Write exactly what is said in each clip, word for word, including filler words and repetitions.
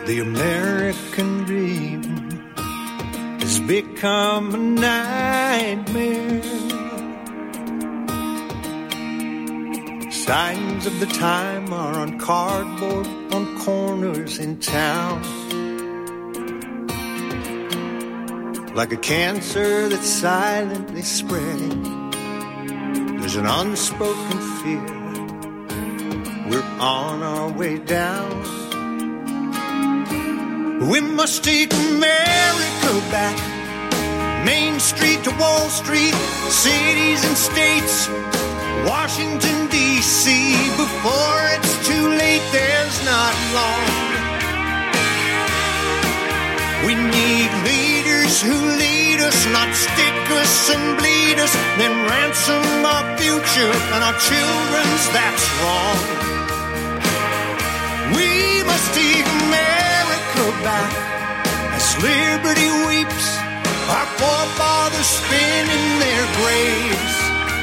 The American dream has become a nightmare. Signs of the time are on cardboard on corners in town. Like a cancer that's silently spreading, there's an unspoken fear. We're on our way down. We must take America back. Main Street to Wall Street, cities and states, Washington, D C Before it's too late, there's not long. We need leaders who lead us, not stick us and bleed us, then ransom our future and our children's, that's wrong. We must take America back as liberty weeps, our forefathers spin in their graves.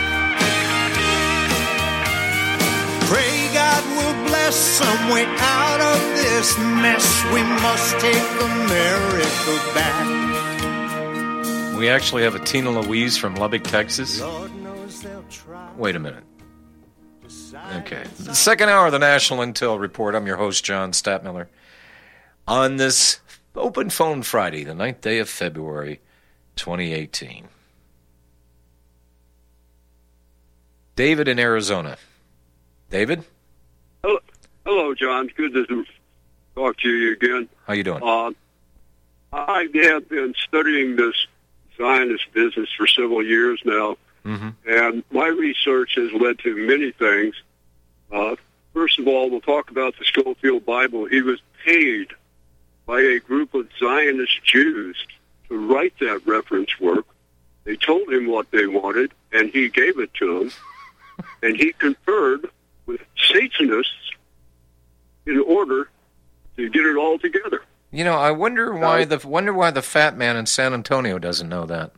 Pray God will bless some way out of this mess. We must take America back. We actually have a Tina Louise from Lubbock, Texas. Wait a minute. Okay. The second hour of the National Intel Report. I'm your host, John Stadtmiller. On this Open Phone Friday, the ninth day of February, twenty eighteen. David in Arizona. David? Hello, hello, John. Good to talk to you again. How you doing? Uh, I have been studying this Zionist business for several years now, mm-hmm. and my research has led to many things. Uh, first of all, we'll talk about the Scofield Bible. He was paid by a group of Zionist Jews to write that reference work. They told him what they wanted, and he gave it to them, and he conferred with Satanists in order to get it all together. You know, I wonder why the wonder why the fat man in San Antonio doesn't know that.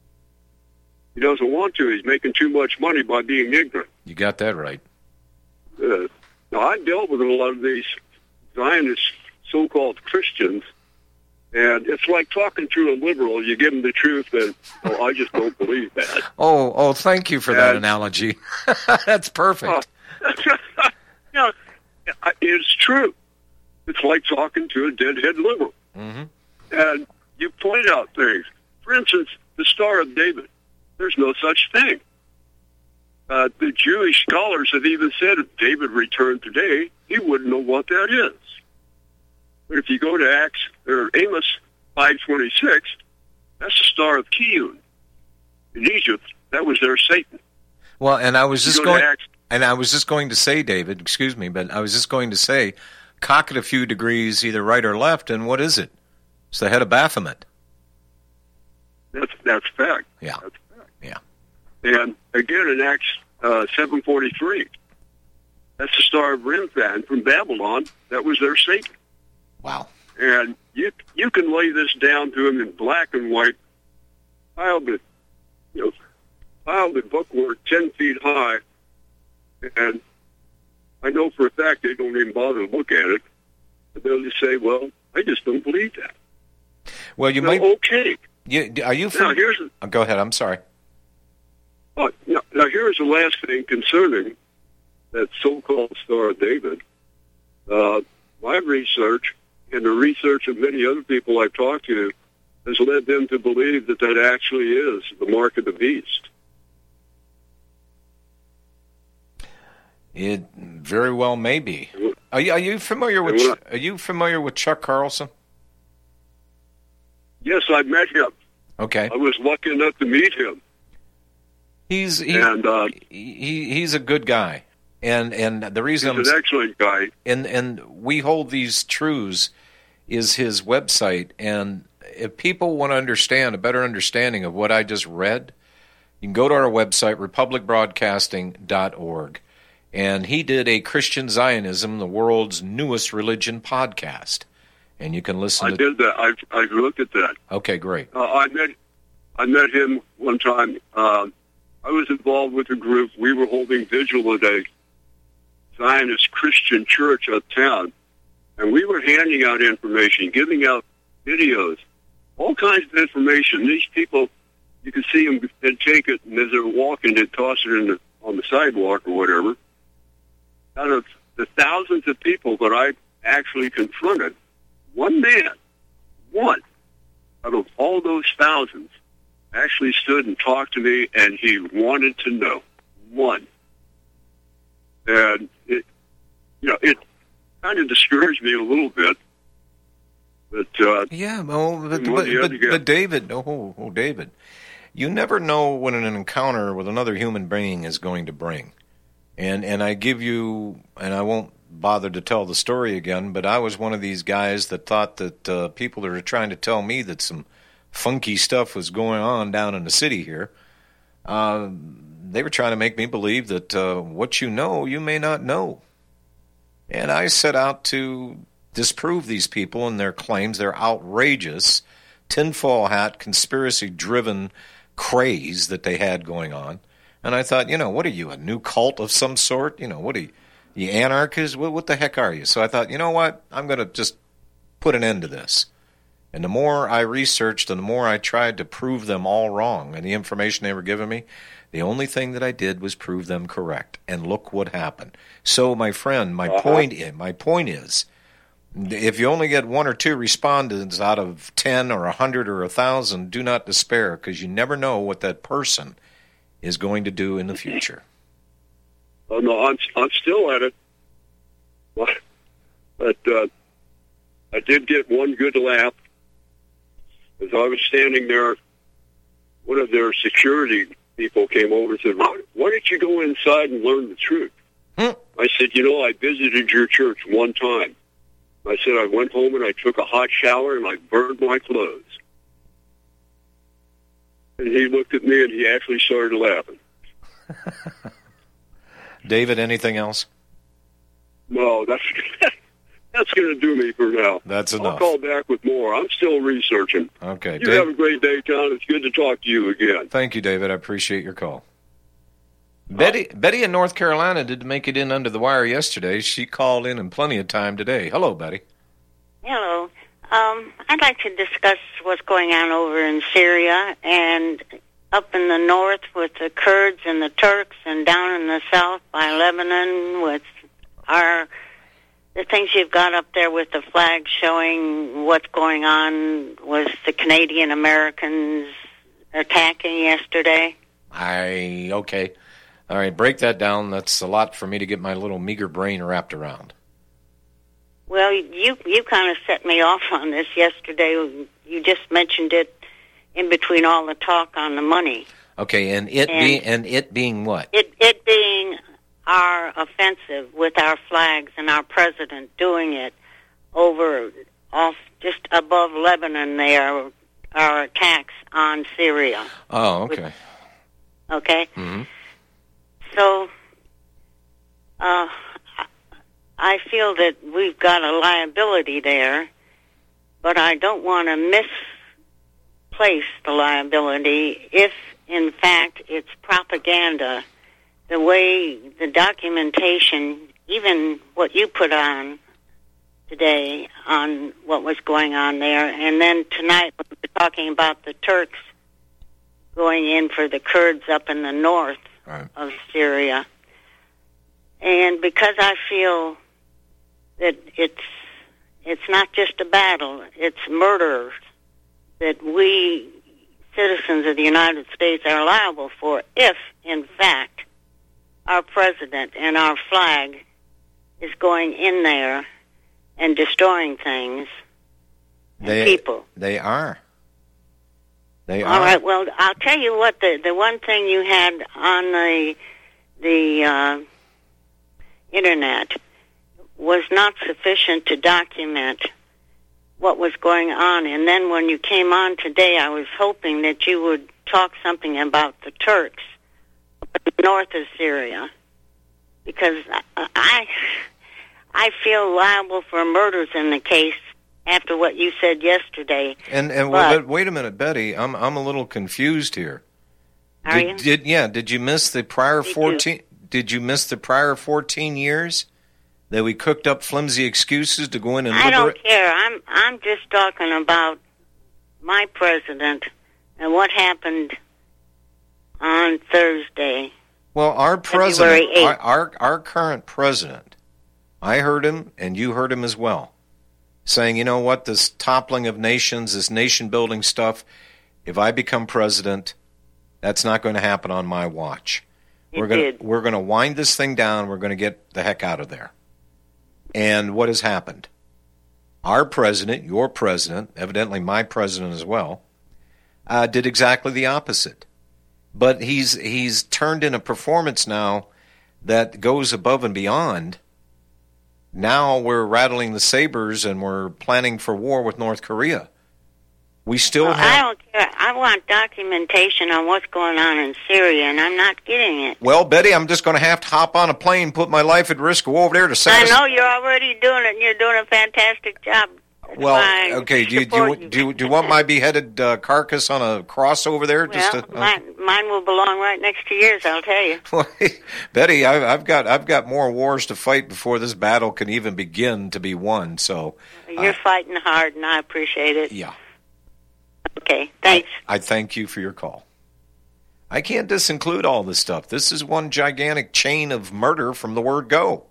He doesn't want to. He's making too much money by being ignorant. You got that right. Uh, now, I dealt with a lot of these Zionist so-called Christians, and it's like talking to a liberal. You give them the truth, and oh, I just don't believe that. Oh, oh, thank you for that and, analogy. That's perfect. Uh, yeah, it's true. It's like talking to a deadhead liberal. Mm-hmm. And you point out things. For instance, the Star of David. There's no such thing. Uh, the Jewish scholars have even said if David returned today, he wouldn't know what that is. But if you go to Acts or Amos five twenty-six, that's the Star of Kiyun. In Egypt, that was their Satan. Well, and I was just go going, Acts, and I was just going to say, David, excuse me, but I was just going to say, cock it a few degrees either right or left, and what is it? It's the head of Baphomet. That's that's fact. Yeah. That's fact. Yeah. And again in Acts uh, seven forty-three, that's the Star of Remphan from Babylon. That was their Satan. Wow. And you you can lay this down to them in black and white, piled it, you know, piled the bookwork ten feet high, and I know for a fact they don't even bother to look at it. But they'll just say, "Well, I just don't believe that." Well, you now, might. Okay. You, are you? From, now here's. A, oh, go ahead. I'm sorry. Oh, now, now here's the last thing concerning that so-called Star of David. Uh, my research and the research of many other people I've talked to has led them to believe that that actually is the mark of the beast. It very well may be. Are you, are you familiar with Are you familiar with Chuck Carlson? Yes, I met him. Okay, I was lucky enough to meet him. He's he, and uh, he he's a good guy, and and the reason he's I'm, an excellent guy. And and we hold these truths is his website, and if people want to understand a better understanding of what I just read, you can go to our website republic broadcasting dot org. And he did a Christian Zionism, the world's newest religion podcast. And you can listen I to... did that. I've, I've looked at that. Okay, great. Uh, I met I met him one time. Uh, I was involved with a group. We were holding vigil at a Zionist Christian church uptown. And we were handing out information, giving out videos, all kinds of information. These people, you could see them, they'd take it, and as they're walking, they'd toss it in the, on the sidewalk or whatever. Out of the thousands of people that I actually confronted, one man, one, out of all those thousands, actually stood and talked to me, and he wanted to know. One. And, it, you know, it kind of discouraged me a little bit. But, uh, yeah, well, but, but, but, but David, oh, oh, David, you never know what an encounter with another human being is going to bring. And and I give you, and I won't bother to tell the story again, but I was one of these guys that thought that uh, people that are trying to tell me that some funky stuff was going on down in the city here, uh, they were trying to make me believe that uh, what you know, you may not know. And I set out to disprove these people and their claims, their outrageous, tinfoil hat, conspiracy-driven craze that they had going on. And I thought, you know, what are you, a new cult of some sort? You know, what are you, you anarchists? What, what the heck are you? So I thought, you know what, I'm going to just put an end to this. And the more I researched and the more I tried to prove them all wrong and the information they were giving me, the only thing that I did was prove them correct. And look what happened. So, my friend, my uh-huh. point is, my point is, if you only get one or two respondents out of ten or a hundred or a thousand, do not despair, because you never know what that person is going to do in the future. Oh no, I'm I'm still at it, but, but uh, I did get one good laugh as I was standing there. One of their security people came over and said, "Why, why don't you go inside and learn the truth?" Hmm. I said, "You know, I visited your church one time." I said, I went home and I took a hot shower and I burned my clothes. And he looked at me and he actually started laughing. David, anything else? No, that's that's going to do me for now. That's enough. I'll call back with more. I'm still researching. Okay. You Dave, have a great day, John. It's good to talk to you again. Thank you, David. I appreciate your call. Betty Betty in North Carolina did make it in under the wire yesterday. She called in in plenty of time today. Hello, Betty. Hello. Um, I'd like to discuss what's going on over in Syria and up in the north with the Kurds and the Turks, and down in the south by Lebanon with our the things you've got up there with the flag showing what's going on with the Canadian Americans attacking yesterday. I okay. All right, break that down. That's a lot for me to get my little meager brain wrapped around. Well, you you kind of set me off on this yesterday. You just mentioned it in between all the talk on the money. Okay, and it and be and it being what? It it being our offensive with our flags and our president doing it over off just above Lebanon there, our attacks on Syria. Oh, okay. With, okay. Mm-hmm. So, uh, I feel that we've got a liability there, but I don't want to misplace the liability if, in fact, it's propaganda. The way the documentation, even what you put on today on what was going on there, and then tonight we're talking about the Turks going in for the Kurds up in the north. Right. Of Syria. And because I feel that it's it's not just a battle, it's murder that we citizens of the United States are liable for if, in fact, our president and our flag is going in there and destroying things and they, people. They are. They All are. right. Well, I'll tell you what. The the one thing you had on the the uh, internet was not sufficient to document what was going on. And then when you came on today, I was hoping that you would talk something about the Turks north of Syria, because I I feel liable for murders in the case. After what you said yesterday, and and but, well, wait a minute, Betty, I'm I'm a little confused here. Are did, you? Did yeah? Did you miss the prior Did fourteen? You? Did you miss the prior fourteen years that we cooked up flimsy excuses to go in and I liberate? don't care. I'm I'm just talking about my president and what happened on Thursday. Well, our president, February eighth. our, our our current president, I heard him, and you heard him as well, saying, you know what, this toppling of nations, this nation-building stuff, if I become president, that's not going to happen on my watch. It we're going did. we're going to wind this thing down. We're going to get the heck out of there. And what has happened? Our president, your president, evidently my president as well, uh, did exactly the opposite. But he's he's turned in a performance now that goes above and beyond. Now we're rattling the sabers and we're planning for war with North Korea. We still Well, have... I don't care. I want documentation on what's going on in Syria, and I'm not getting it. Well, Betty, I'm just going to have to hop on a plane, put my life at risk, go over there to I satisfy... know you're already doing it, and you're doing a fantastic job. That's why Well, I okay, do you, do, you, support do, you, do you want my beheaded uh, carcass on a cross over there? Just Well, to, mine, mine will belong right next to yours, I'll tell you. Betty, I, I've got I've got more wars to fight before this battle can even begin to be won. So You're uh, fighting hard, and I appreciate it. yeah, Okay, thanks. I, I thank you for your call. I can't disinclude all this stuff. This is one gigantic chain of murder from the word go.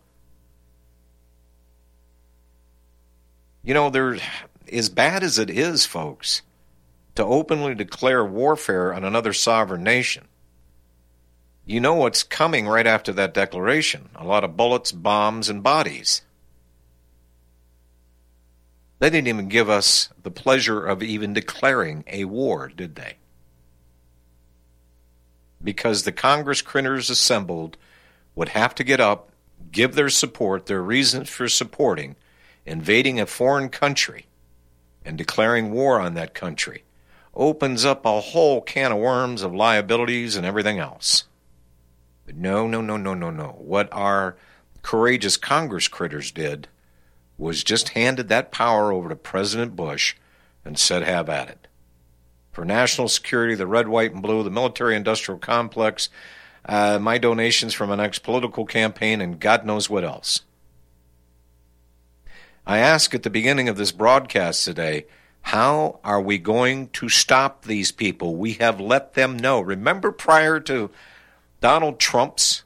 You know, there, as bad as it is, folks, to openly declare warfare on another sovereign nation, you know what's coming right after that declaration. A lot of bullets, bombs, and bodies. They didn't even give us the pleasure of even declaring a war, did they? Because the Congress critters assembled would have to get up, give their support, their reasons for supporting, invading a foreign country and declaring war on that country opens up a whole can of worms of liabilities and everything else. But no, no, no, no, no, no. What our courageous Congress critters did was just handed that power over to President Bush and said, have at it. For national security, the red, white, and blue, the military-industrial complex, uh, my donations from an ex-political campaign, and God knows what else. I ask at the beginning of this broadcast today, how are we going to stop these people? We have let them know. Remember prior to Donald Trump's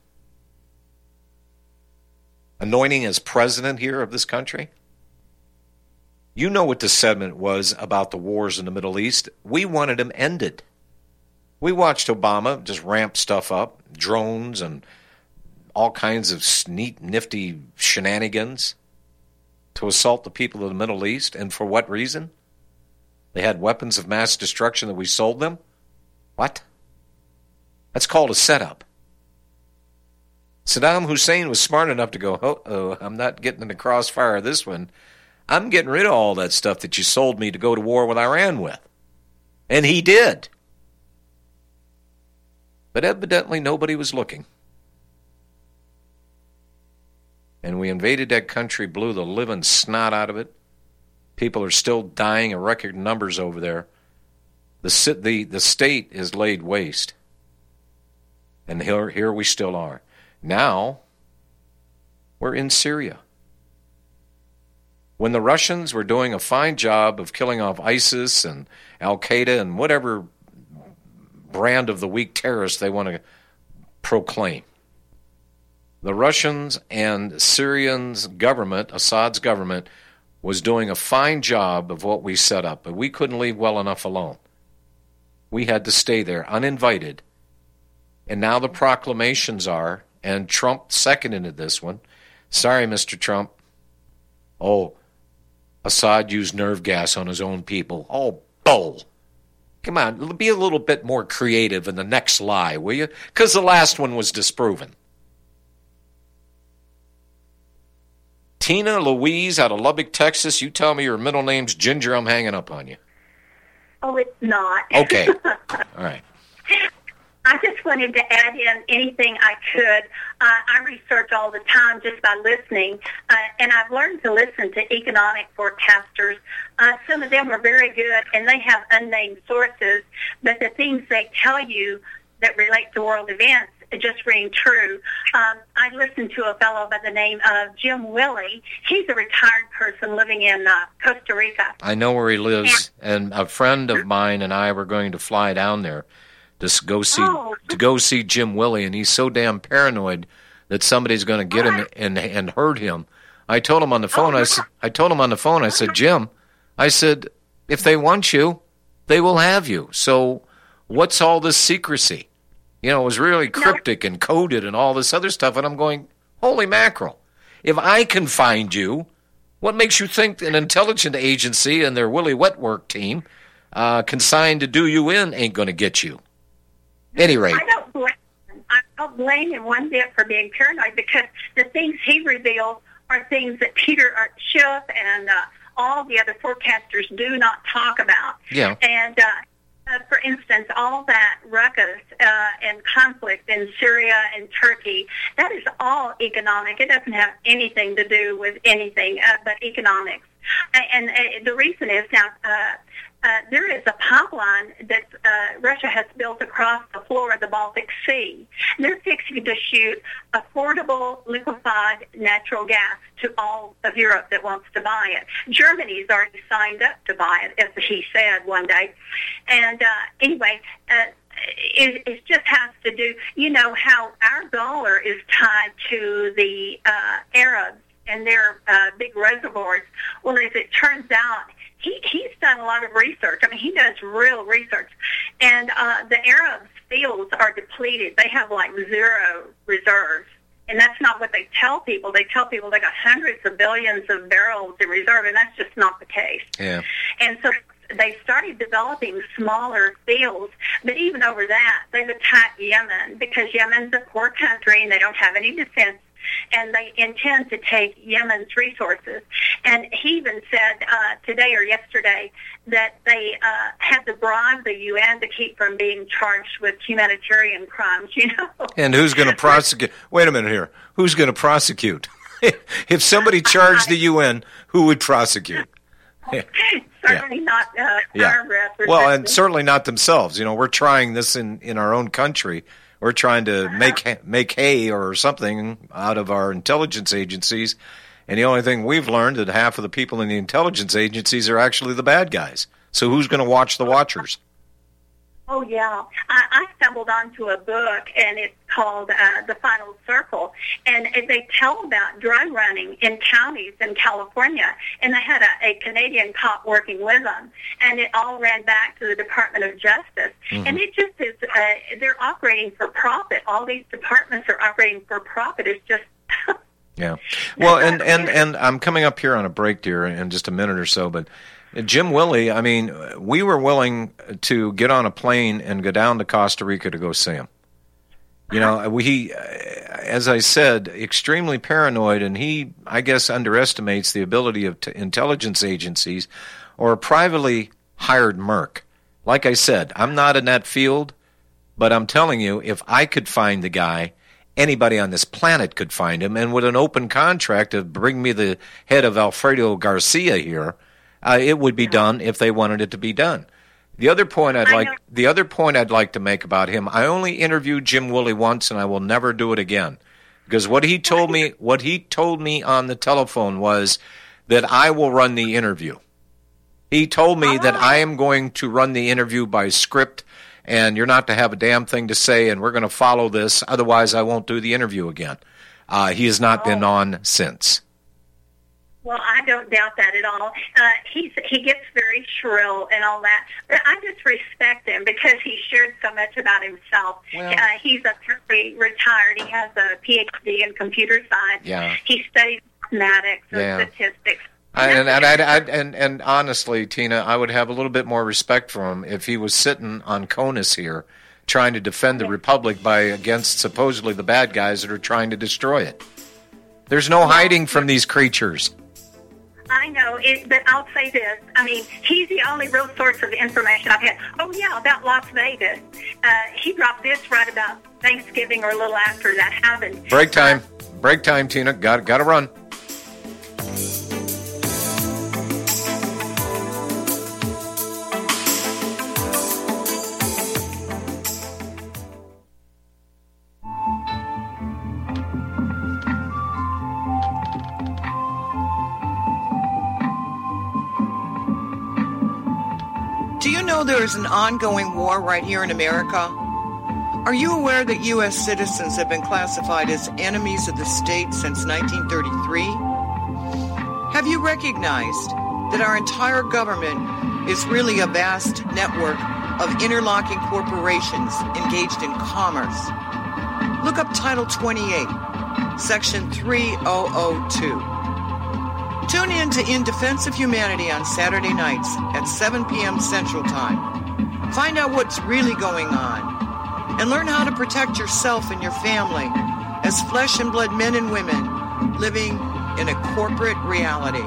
anointing as president here of this country? You know what the sentiment was about the wars in the Middle East. We wanted them ended. We watched Obama just ramp stuff up, drones and all kinds of neat, nifty shenanigans to assault the people of the Middle East. And for what reason? They had weapons of mass destruction that we sold them? What? That's called a setup. Saddam Hussein was smart enough to go, oh, oh, I'm not getting in the crossfire of this one. I'm getting rid of all that stuff that you sold me to go to war with Iran with. And he did. But evidently nobody was looking. And we invaded that country, blew the living snot out of it. People are still dying in record numbers over there. The, the, the state is laid waste. And here, here we still are. Now, we're in Syria. When the Russians were doing a fine job of killing off ISIS and Al-Qaeda and whatever brand of the weak terrorists they want to proclaim, the Russians and Syrians' government, Assad's government, was doing a fine job of what we set up, but we couldn't leave well enough alone. We had to stay there uninvited. And now the proclamations are, and Trump seconded this one, sorry, Mister Trump, oh, Assad used nerve gas on his own people. Oh, bull. Come on, be a little bit more creative in the next lie, will you? Because the last one was disproven. Tina Louise out of Lubbock, Texas, you tell me your middle name's Ginger, I'm hanging up on you. Oh, it's not. Okay. All right. I just wanted to add in anything I could. Uh, I research all the time just by listening, uh, and I've learned to listen to economic forecasters. Uh, some of them are very good, and they have unnamed sources, but the things they tell you that relate to world events just ring true. Um, I listened to a fellow by the name of Jim Willie. He's a retired person living in uh, Costa Rica. I know where he lives, and a friend of mine and I were going to fly down there to s- go see Oh. to go see Jim Willie, and he's so damn paranoid that somebody's going to get him and and hurt him. I told him on the phone. I s- I told him on the phone. I said, Jim, I said, if they want you, they will have you. So what's all this secrecy? You know, it was really cryptic and coded and all this other stuff. And I'm going, holy mackerel. If I can find you, what makes you think an intelligence agency and their Willie Wetwork team uh, consigned to do you in ain't going to get you? Any rate. I don't blame him. I don't blame him one bit for being paranoid, because the things he reveals are things that Peter Schiff and uh, all the other forecasters do not talk about. Yeah. And uh, Uh, for instance, all that ruckus uh, and conflict in Syria and Turkey, that is all economic. It doesn't have anything to do with anything uh, but economics. And, and uh, the reason is now uh, uh, there is a pipeline that uh, Russia has built across the floor of the Baltic Sea. They're fixing to shoot affordable liquefied natural gas to all of Europe that wants to buy it. Germany's already signed up to buy it, as he said one day. And uh, anyway, uh, it, it just has to do, you know, how our dollar is tied to the uh, Arabs and their uh, big reservoirs. Well, as it turns out, he, he's done a lot of research. I mean, he does real research. And uh, the Arabs' fields are depleted. They have like zero reserves. And that's not what they tell people. They tell people they got hundreds of billions of barrels in reserve, and that's just not the case. Yeah. And so they started developing smaller fields, but even over that, they've attacked Yemen because Yemen's a poor country and they don't have any defense, and they intend to take Yemen's resources. And he even said uh, today or yesterday that they uh, had to bribe the U N to keep from being charged with humanitarian crimes, you know. And who's going to prosecute? Wait a minute here. Who's going to prosecute? If somebody charged the U N, who would prosecute? Certainly yeah. not uh, yeah. our representatives. Well, and certainly not themselves. You know, we're trying this in, in our own country. We're trying to make make hay or something out of our intelligence agencies, and the only thing we've learned is that half of the people in the intelligence agencies are actually the bad guys. So who's going to watch the watchers? Oh, yeah. I, I stumbled onto a book, and it's called uh, The Final Circle, and they tell about drug running in counties in California, and they had a, a Canadian cop working with them, and it all ran back to the Department of Justice. Mm-hmm. And it just is, uh, they're operating for profit. All these departments are operating for profit. It's just... yeah. Well, and, and, and I'm coming up here on a break, dear, in just a minute or so, but... Jim Willie, I mean, we were willing to get on a plane and go down to Costa Rica to go see him. You know, we, as I said, extremely paranoid, and he, I guess, underestimates the ability of t- intelligence agencies or a privately hired merc. Like I said, I'm not in that field, but I'm telling you, if I could find the guy, anybody on this planet could find him, and with an open contract to bring me the head of Alfredo Garcia here, Uh, it would be done if they wanted it to be done. The other point I'd like, the other point I'd like to make about him, I only interviewed Jim Willie once, and I will never do it again, because what he told me, what he told me on the telephone was that I will run the interview. He told me that I am going to run the interview by script, and you're not to have a damn thing to say, and we're going to follow this. Otherwise, I won't do the interview again. Uh, he has not been on since. Well, I don't doubt that at all. Uh, he's, he gets very shrill and all that. But I just respect him because he shared so much about himself. Well, uh, he's a retired. He has a P H D in computer science. Yeah. He studies mathematics and yeah. statistics. I, and, and, and, and, and, and honestly, Tina, I would have a little bit more respect for him if he was sitting on CONUS here trying to defend the Republic by against supposedly the bad guys that are trying to destroy it. There's no hiding from these creatures. I know, it, but I'll say this. I mean, he's the only real source of information I've had. Oh, yeah, about Las Vegas. Uh, he dropped this right about Thanksgiving or a little after that happened. Break time. Break time, Tina. Got got to run. know there is an ongoing war right here in America? Are you aware that U S citizens have been classified as enemies of the state since nineteen thirty-three? Have you recognized that our entire government is really a vast network of interlocking corporations engaged in commerce? Look up Title twenty-eight, Section three thousand two. Tune in to In Defense of Humanity on Saturday nights at seven p.m. Central Time. Find out what's really going on and learn how to protect yourself and your family as flesh and blood men and women living in a corporate reality.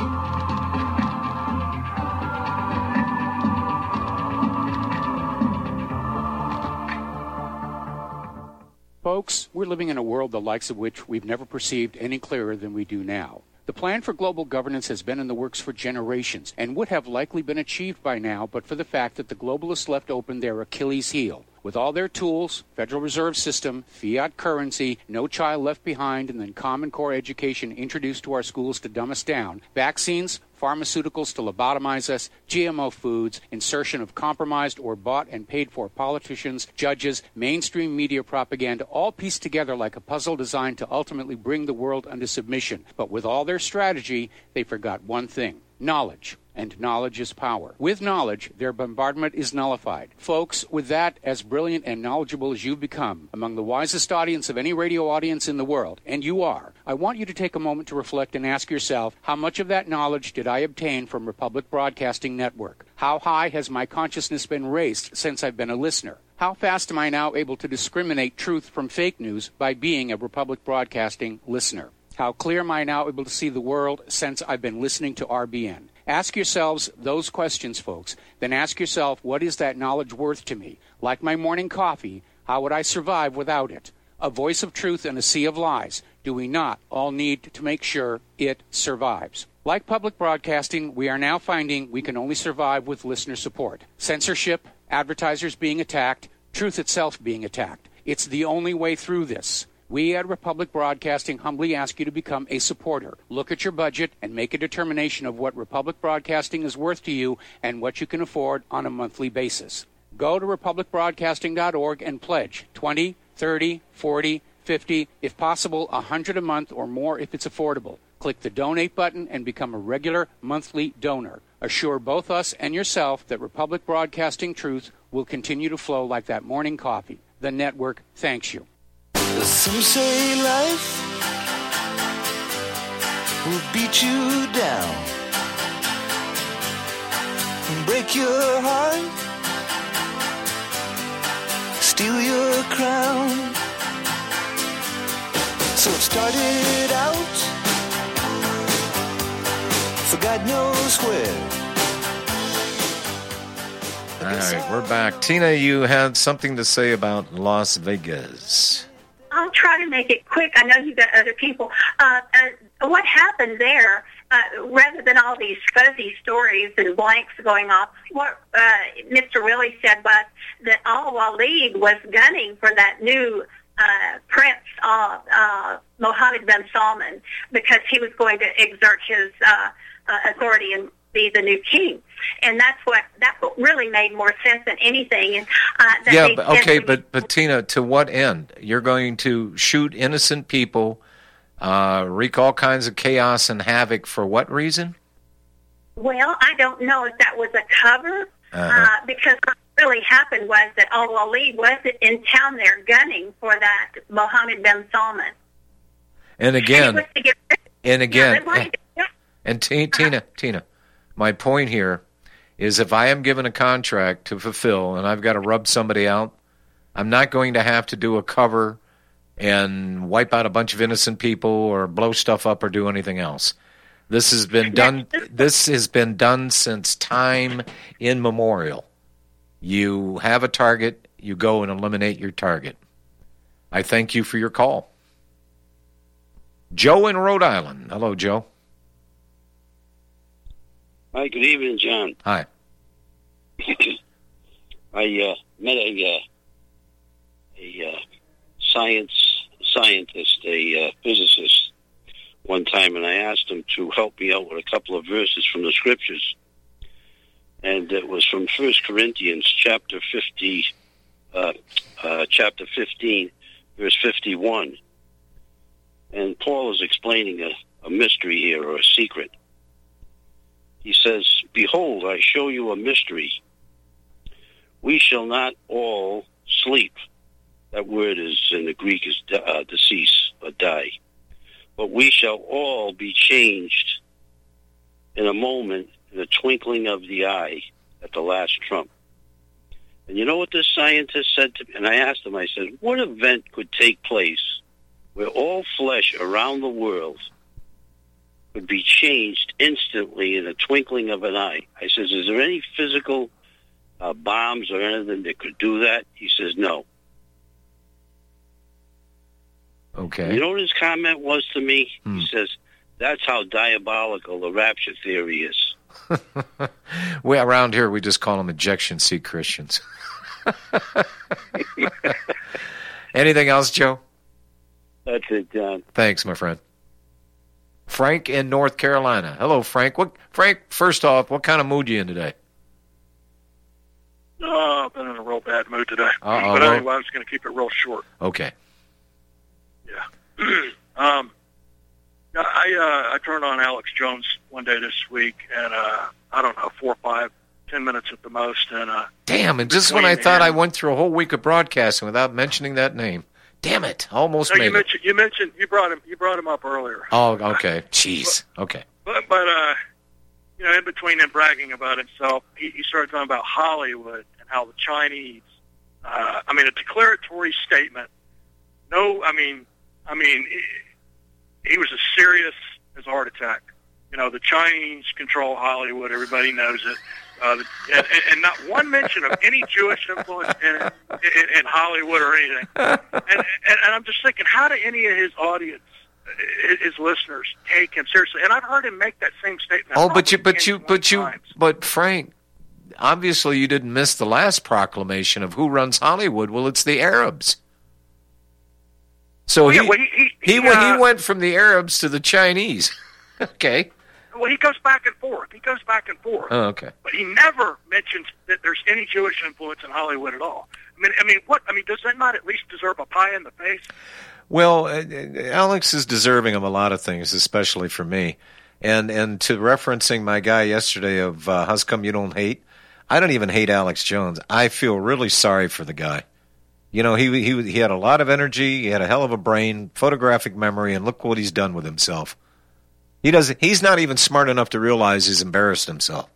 Folks, we're living in a world the likes of which we've never perceived any clearer than we do now. The plan for global governance has been in the works for generations and would have likely been achieved by now but for the fact that the globalists left open their Achilles heel. With all their tools, Federal Reserve System, fiat currency, no child left behind, and then Common Core education introduced to our schools to dumb us down, vaccines, pharmaceuticals to lobotomize us, G M O foods, insertion of compromised or bought and paid for politicians, judges, mainstream media propaganda, all pieced together like a puzzle designed to ultimately bring the world under submission. But with all their strategy, they forgot one thing: knowledge. And knowledge is power. With knowledge, their bombardment is nullified. Folks, with that, as brilliant and knowledgeable as you've become, among the wisest audience of any radio audience in the world, and you are, I want you to take a moment to reflect and ask yourself, how much of that knowledge did I obtain from Republic Broadcasting Network? How high has my consciousness been raised since I've been a listener? How fast am I now able to discriminate truth from fake news by being a Republic Broadcasting listener? How clear am I now able to see the world since I've been listening to R B N? Ask yourselves those questions, folks. Then ask yourself, what is that knowledge worth to me? Like my morning coffee, how would I survive without it? A voice of truth in a sea of lies. Do we not all need to make sure it survives? Like public broadcasting, we are now finding we can only survive with listener support. Censorship, advertisers being attacked, truth itself being attacked. It's the only way through this. We at Republic Broadcasting humbly ask you to become a supporter. Look at your budget and make a determination of what Republic Broadcasting is worth to you and what you can afford on a monthly basis. Go to republic broadcasting dot org and pledge twenty, thirty, forty, fifty, if possible one hundred a month or more if it's affordable. Click the donate button and become a regular monthly donor. Assure both us and yourself that Republic Broadcasting truth will continue to flow like that morning coffee. The network thanks you. Some say life will beat you down and break your heart, steal your crown. So it started out for God knows where. All right, we're back. Tina, you had something to say about Las Vegas. I'll try to make it quick. I know you've got other people. Uh, uh, what happened there, uh, rather than all these fuzzy stories and blanks going off, what uh, Mister Willie said was that Al-Walid was gunning for that new uh, prince, uh, uh, Mohammed bin Salman, because he was going to exert his uh, uh, authority and be the new king. And that's what that really made more sense than anything. And uh, that yeah, they, but, okay, but but Tina, to what end? You're going to shoot innocent people, uh, wreak all kinds of chaos and havoc for what reason? Well, I don't know if that was a cover, uh-huh. uh, because what really happened was that Al-Walid was in town there gunning for that Mohammed bin Salman. And again, and, get, and again, yeah, and, and t- Tina, Tina. My point here is if I am given a contract to fulfill and I've got to rub somebody out, I'm not going to have to do a cover and wipe out a bunch of innocent people or blow stuff up or do anything else. This has been done. This has been done since time immemorial. You have a target, you go and eliminate your target. I thank you for your call. Joe in Rhode Island. Hello, Joe. Hi, good evening, John. Hi. I uh, met a uh, a uh, science scientist, a uh, physicist, one time, and I asked him to help me out with a couple of verses from the scriptures. and it was from First Corinthians chapter fifty, uh, uh, chapter fifteen, verse fifty-one. And Paul is explaining a, a mystery here, or a secret. He says, "Behold, I show you a mystery. We shall not all sleep." That word is in the Greek is uh, decease or die. "But we shall all be changed in a moment, in the twinkling of the eye, at the last trump." And you know what this scientist said to me? And I asked him, I said, what event could take place where all flesh around the world would be changed instantly in the twinkling of an eye? I says, is there any physical uh, bombs or anything that could do that? He says, no. Okay. You know what his comment was to me? Hmm. He says, that's how diabolical the rapture theory is. We around here, we just call them ejection seat Christians. Anything else, Joe? That's it, John. Thanks, my friend. Frank in North Carolina. Hello, Frank. What, Frank, first off, what kind of mood you in today? Oh, I've been in a real bad mood today. Uh-oh. But anyway, I'm just going to keep it real short. Okay. Yeah. um, I uh, I turned on Alex Jones one day this week, and uh, I don't know, four, five, ten minutes at the most. And uh, damn, and just when I thought I went through a whole week of broadcasting without mentioning that name. Damn it, almost no, made you it. mentioned you mentioned you brought him you brought him up earlier. Oh, okay. Jeez. Okay. But but uh, you know, in between him bragging about himself, he, he started talking about Hollywood and how the Chinese. Uh, I mean, a declaratory statement. No, I mean, I mean, he, he was as serious as a heart attack. You know, the Chinese control Hollywood. Everybody knows it. Uh, and, and not one mention of any Jewish influence in, in, in Hollywood or anything. And, and, and I'm just thinking, how do any of his audience, his listeners, take him seriously? And I've heard him make that same statement. Oh, but you, but you, but you, times. but Frank, obviously you didn't miss the last proclamation of who runs Hollywood. Well, it's the Arabs. So well, he, yeah, well, he, he, he, he, uh, he went from the Arabs to the Chinese. Okay. Well, he goes back and forth. He goes back and forth. Oh, okay. But he never mentions that there's any Jewish influence in Hollywood at all. I mean, I mean, what? I mean, does that not at least deserve a pie in the face? Well, uh, Alex is deserving of a lot of things, especially for me. And and to referencing my guy yesterday of uh, how come you don't hate? I don't even hate Alex Jones. I feel really sorry for the guy. You know, he he he had a lot of energy. He had a hell of a brain, photographic memory, and look what he's done with himself. He doesn't. He's not even smart enough to realize he's embarrassed himself.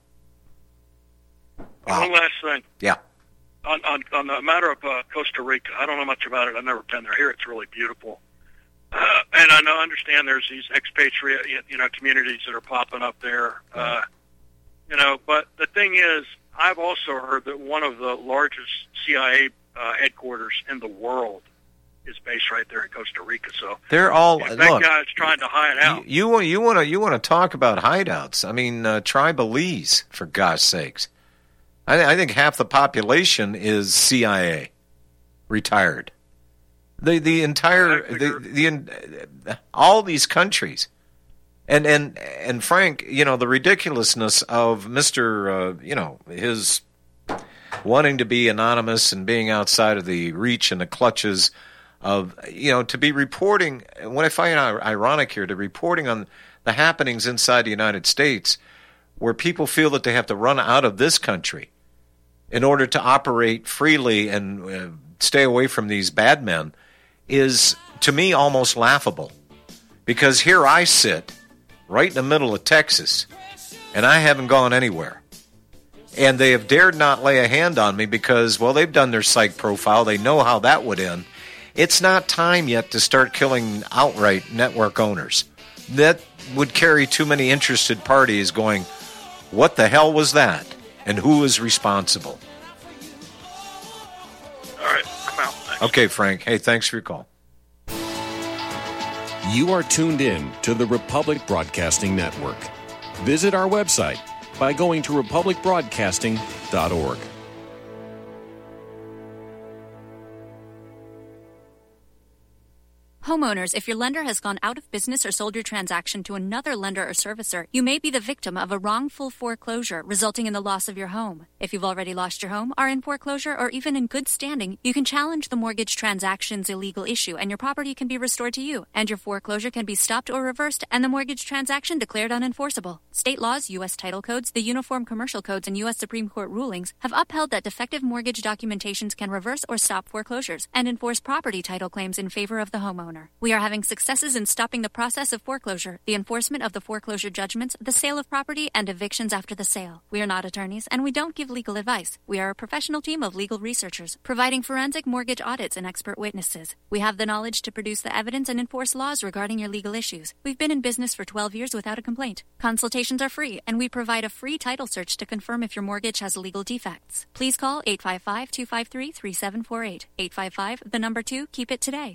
Wow. One last thing. Yeah. On on, on the matter of uh, Costa Rica, I don't know much about it. I've never been there. Here, it's really beautiful. Uh, and I know, understand there's these expatriate, you know, communities that are popping up there. Uh, you know, but the thing is, I've also heard that one of the largest C I A uh, headquarters in the world is based right there in Costa Rica. So they're all if that look, guy's trying to hide out. You want you want to you want to talk about hideouts? I mean, uh, tribalese, for gosh sakes. I, I think half the population is C I A retired. The the entire the the all these countries, and and and Frank, you know the ridiculousness of Mister Uh, you know his wanting to be anonymous and being outside of the reach and the clutches of, you know, to be reporting, what I find ironic here, to reporting on the happenings inside the United States where people feel that they have to run out of this country in order to operate freely and uh, stay away from these bad men is, to me, almost laughable. Because here I sit, right in the middle of Texas, and I haven't gone anywhere. And they have dared not lay a hand on me because, well, they've done their psych profile. They know how that would end. It's not time yet to start killing outright network owners. That would carry too many interested parties going, what the hell was that? And who is responsible? All right, I'm out. Thanks. Okay, Frank. Hey, thanks for your call. You are tuned in to the Republic Broadcasting Network. Visit our website by going to republic broadcasting dot org. Homeowners, if your lender has gone out of business or sold your transaction to another lender or servicer, you may be the victim of a wrongful foreclosure, resulting in the loss of your home. If you've already lost your home, are in foreclosure, or even in good standing, you can challenge the mortgage transaction's illegal issue, and your property can be restored to you, and your foreclosure can be stopped or reversed, and the mortgage transaction declared unenforceable. State laws, U S title codes, the Uniform Commercial Codes, and U S Supreme Court rulings have upheld that defective mortgage documentations can reverse or stop foreclosures and enforce property title claims in favor of the homeowner. We are having successes in stopping the process of foreclosure, the enforcement of the foreclosure judgments, the sale of property, and evictions after the sale. We are not attorneys, and we don't give legal advice. We are a professional team of legal researchers, providing forensic mortgage audits and expert witnesses. We have the knowledge to produce the evidence and enforce laws regarding your legal issues. We've been in business for twelve years without a complaint. Consultations are free, and we provide a free title search to confirm if your mortgage has legal defects. Please call eight five five, two five three, three seven four eight. eight five five, the number two, keep it today.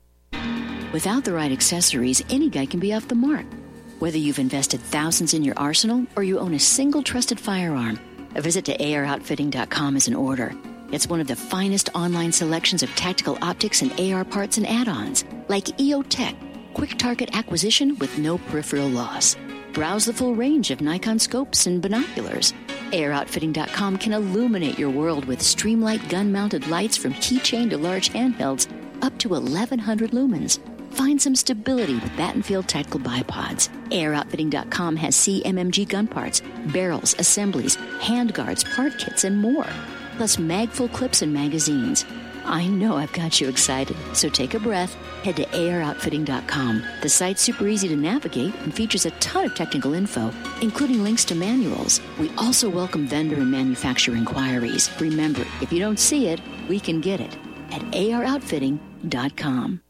Without the right accessories, any guy can be off the mark. Whether you've invested thousands in your arsenal or you own a single trusted firearm, a visit to A R outfitting dot com is in order. It's one of the finest online selections of tactical optics and A R parts and add-ons, like E O Tech, quick target acquisition with no peripheral loss. Browse the full range of Nikon scopes and binoculars. A R outfitting dot com can illuminate your world with Streamlight gun-mounted lights from keychain to large handhelds up to eleven hundred lumens. Find some stability with Battenfield Tactical Bipods. A R outfitting dot com has C M M G gun parts, barrels, assemblies, handguards, part kits, and more. Plus magful clips and magazines. I know I've got you excited, so take a breath. Head to A R outfitting dot com. The site's super easy to navigate and features a ton of technical info, including links to manuals. We also welcome vendor and manufacturer inquiries. Remember, if you don't see it, we can get it at A R outfitting dot com.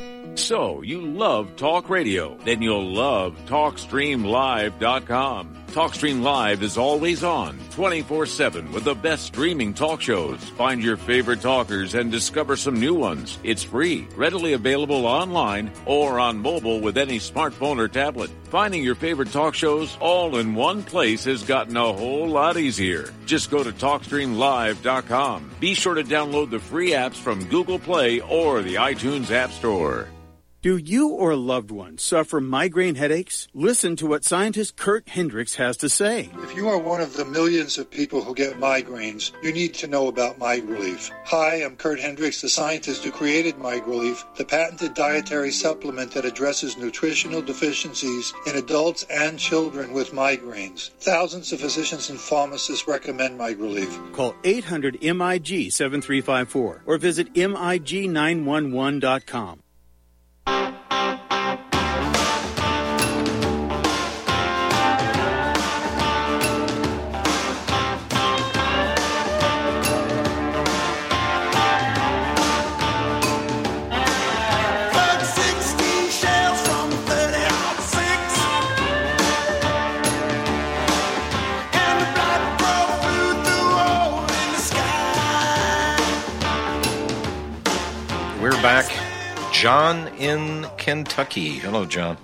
So, you love talk radio, then you'll love talk stream live dot com. TalkStream Live is always on, twenty-four seven, with the best streaming talk shows. Find your favorite talkers and discover some new ones. It's free, readily available online or on mobile with any smartphone or tablet. Finding your favorite talk shows all in one place has gotten a whole lot easier. Just go to talk stream live dot com. Be sure to download the free apps from Google Play or the iTunes App Store. Do you or a loved one suffer migraine headaches? Listen to what scientist Kurt Hendricks has to say. If you are one of the millions of people who get migraines, you need to know about MigRelief. Hi, I'm Kurt Hendricks, the scientist who created MigRelief, the patented dietary supplement that addresses nutritional deficiencies in adults and children with migraines. Thousands of physicians and pharmacists recommend MigRelief. Call eight hundred M I G seven three five four or visit M I G nine one one dot com. Back, John in Kentucky. Hello, John.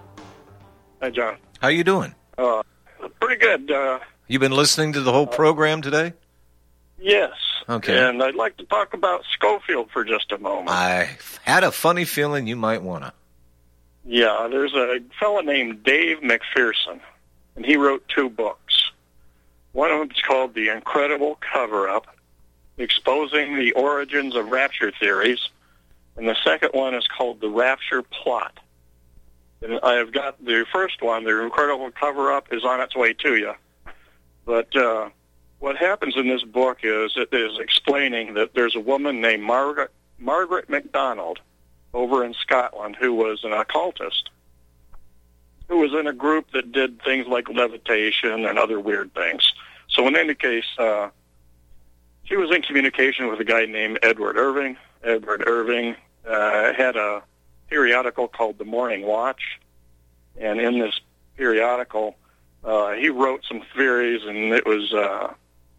Hi, John. How you doing? Uh, pretty good. Uh, you been listening to the whole program today? Yes. Okay. And I'd like to talk about Schofield for just a moment. I had a funny feeling you might want to. Yeah, there's a fellow named Dave McPherson, and he wrote two books. One of them is called The Incredible Cover-Up, Exposing the Origins of Rapture Theories. And the second one is called The Rapture Plot. And I have got the first one, The Incredible Cover-Up, is on its way to you. But uh, what happens in this book is it is explaining that there's a woman named Margaret, Margaret MacDonald over in Scotland who was an occultist, who was in a group that did things like levitation and other weird things. So in any case, uh, she was in communication with a guy named Edward Irving. Edward Irving uh, had a periodical called The Morning Watch, and in this periodical, uh, he wrote some theories, and it was uh,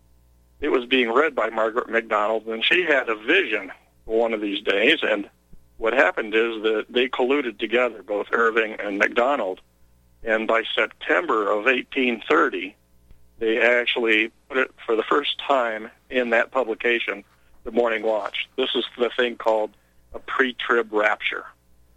it was being read by Margaret MacDonald, and she had a vision one of these days, and what happened is that they colluded together, both Irving and MacDonald, and by September of eighteen thirty, they actually put it for the first time in that publication, The Morning Watch. This is the thing called a pre-trib rapture.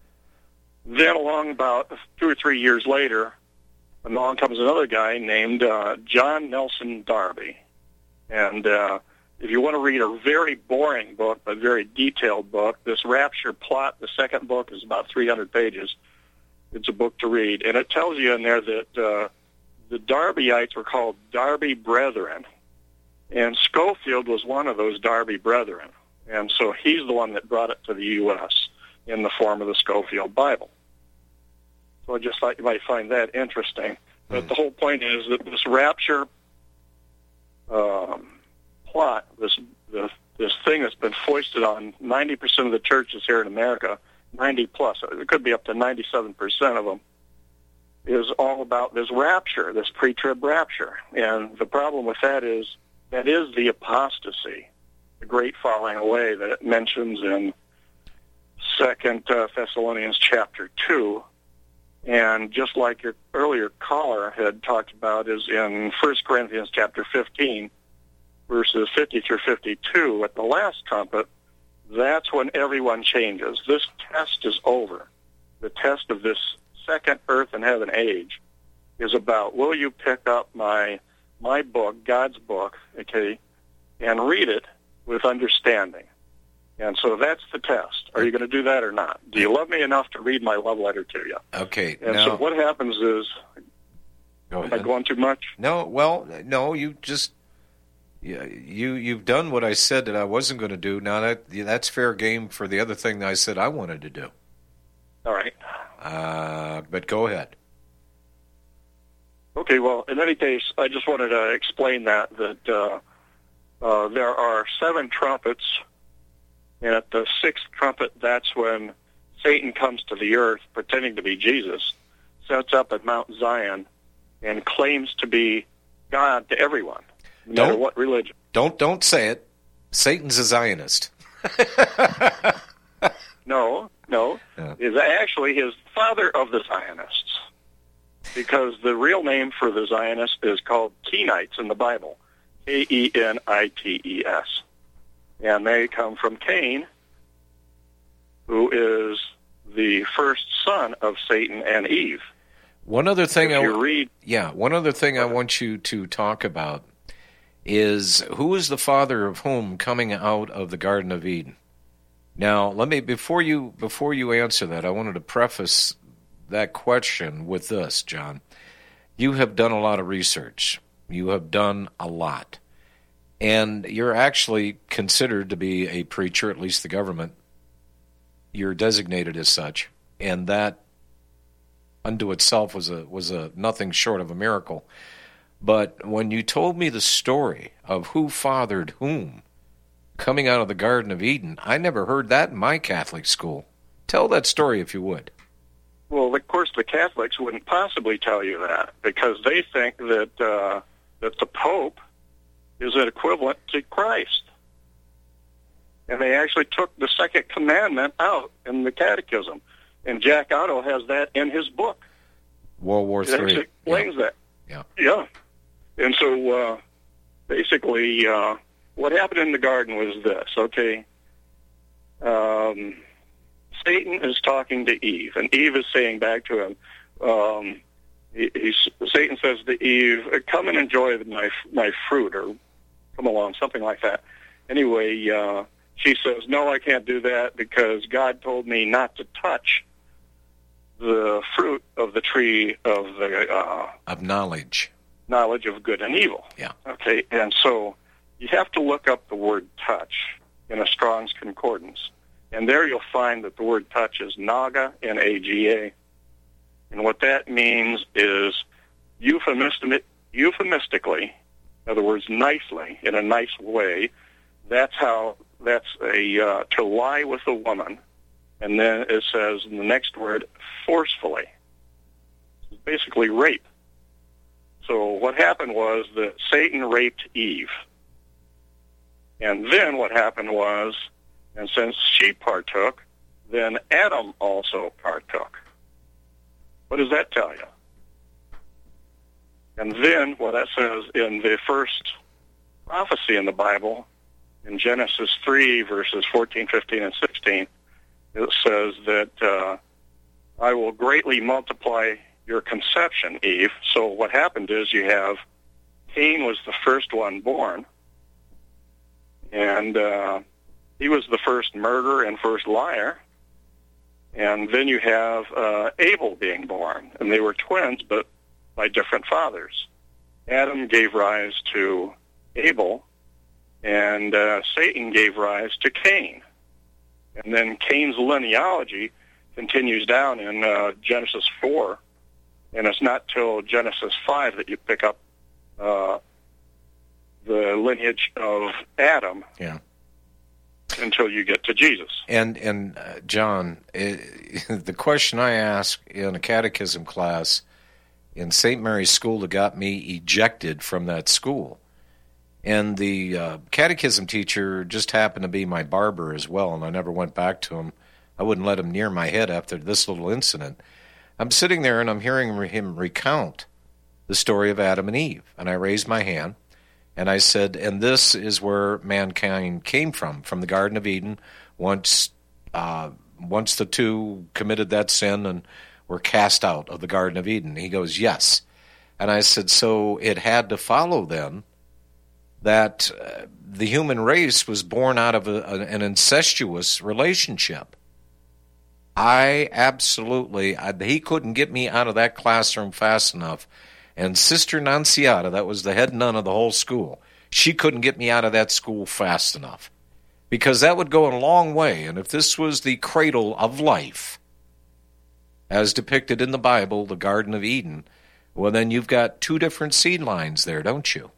Then along about two or three years later, along comes another guy named uh, John Nelson Darby. And uh, if you want to read a very boring book, but very detailed book, this Rapture Plot, the second book, is about three hundred pages. It's a book to read. And it tells you in there that uh, the Darbyites were called Darby Brethren. And Schofield was one of those Darby Brethren. And so he's the one that brought it to the U S in the form of the Schofield Bible. So I just thought you might find that interesting. But the whole point is that this rapture um, plot, this, this this thing that's been foisted on ninety percent of the churches here in America, ninety plus, it could be up to ninety-seven percent of them, is all about this rapture, this pre-trib rapture. And the problem with that is that is the apostasy, the great falling away that it mentions in Second uh, Thessalonians chapter two. And just like your earlier caller had talked about, is in First Corinthians chapter fifteen, verses fifty through fifty-two, at the last trumpet, that's when everyone changes. This test is over. The test of this second earth and heaven age is about, will you pick up my my book, God's book, okay, and read it with understanding? And so that's the test. Are you going to do that or not? Do you love me enough to read my love letter to you? Okay. And now, so what happens is, go am I going too much? No, well, no, you just, yeah, you, you've done what I said that I wasn't going to do. Now, that that's fair game for the other thing that I said I wanted to do. All right. Uh, but go ahead. Okay, well, in any case, I just wanted to explain that, that uh, uh, there are seven trumpets. And at the sixth trumpet, that's when Satan comes to the earth pretending to be Jesus, sets up at Mount Zion, and claims to be God to everyone, no don't, matter what religion. Don't don't say it. Satan's a Zionist. no, no. Yeah. Is actually his father of the Zionists, because the real name for the Zionists is called Kenites in the Bible, K E N I T E S. And they come from Cain, who is the first son of Satan and Eve. One other thing if I you read, yeah, one other thing I want you to talk about is who is the father of whom coming out of the Garden of Eden? Now, let me before you before you answer that, I wanted to preface that question with this, John. You have done a lot of research. You have done a lot. And you're actually considered to be a preacher, at least the government. You're designated as such, and that unto itself was a was a nothing short of a miracle. But when you told me the story of who fathered whom coming out of the Garden of Eden, I never heard that in my Catholic school. Tell that story if you would. Well, of course, the Catholics wouldn't possibly tell you that because they think that uh, that the Pope is an equivalent to Christ. And they actually took the second commandment out in the catechism. And Jack Otto has that in his book. World War Three. It actually explains yeah. that. Yeah. Yeah. And so uh, basically uh, what happened in the garden was this, okay? Um, Satan is talking to Eve, and Eve is saying back to him, um, he, he's, Satan says to Eve, come and enjoy my, my fruit, or come along, something like that. Anyway, uh, she says, no, I can't do that because God told me not to touch the fruit of the tree of the... Uh, of knowledge. Knowledge of good and evil. Yeah. Okay, and so you have to look up the word touch in a Strong's Concordance. And there you'll find that the word touch is naga, N A G A. And what that means is euphemistic, euphemistically, in other words, nicely, in a nice way. That's how, that's a, uh, to lie with a woman. And then it says in the next word, forcefully. It's basically rape. So what happened was that Satan raped Eve. And then what happened was, and since she partook, then Adam also partook. What does that tell you? And then what that says in the first prophecy in the Bible, in Genesis three, verses fourteen, fifteen, and sixteen, it says that uh, I will greatly multiply your conception, Eve. So what happened is you have Cain was the first one born, and uh, he was the first murderer and first liar. And then you have uh, Abel being born, and they were twins, but by different fathers. Adam gave rise to Abel, and uh, Satan gave rise to Cain. And then Cain's linealogy continues down in uh, Genesis four, and it's not till Genesis five that you pick up uh, the lineage of Adam. Yeah. Until you get to Jesus. And and uh, John, it, the question I asked in a catechism class in Saint Mary's School that got me ejected from that school, and the uh, catechism teacher just happened to be my barber as well, and I never went back to him. I wouldn't let him near my head after this little incident. I'm sitting there and I'm hearing him recount the story of Adam and Eve, and I raised my hand. And I said, and this is where mankind came from, from the Garden of Eden, once uh, once the two committed that sin and were cast out of the Garden of Eden. He goes, yes. And I said, so it had to follow then that uh, the human race was born out of a, a, an incestuous relationship. I absolutely, I, he couldn't get me out of that classroom fast enough. And Sister Nanciata, that was the head nun of the whole school, she couldn't get me out of that school fast enough. Because that would go a long way. And if this was the cradle of life, as depicted in the Bible, the Garden of Eden, well, then you've got two different seed lines there, don't you?